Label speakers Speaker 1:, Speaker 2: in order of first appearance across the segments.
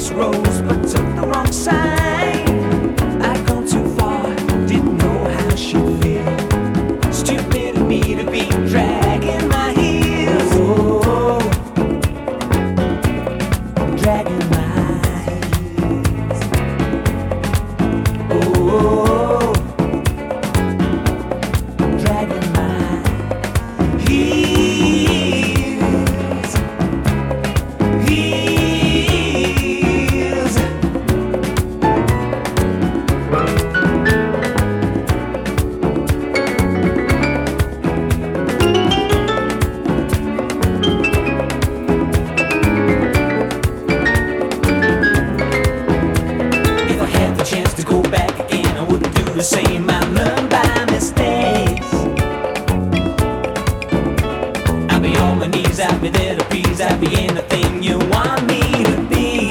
Speaker 1: crossroads, but took the wrong side. I'd gone too far, didn't know how I should feel. Stupid of me to be dragging my heels. Oh, dragging my heels. Oh, dragging my heels. Heels. If I had the chance to go back again, I wouldn't do the same. I learned by mistakes. I'll be on my knees, I'll be there to please, I'll be anything you want me to be.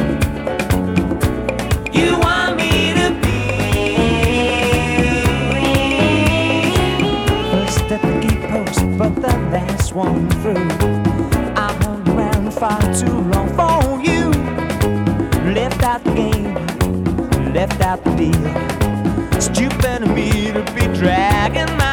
Speaker 1: You want me to be. First at the gate post, but the last one through. I hung around far too long for you. Left out the game, left out the deal. Stupid of me to be dragging my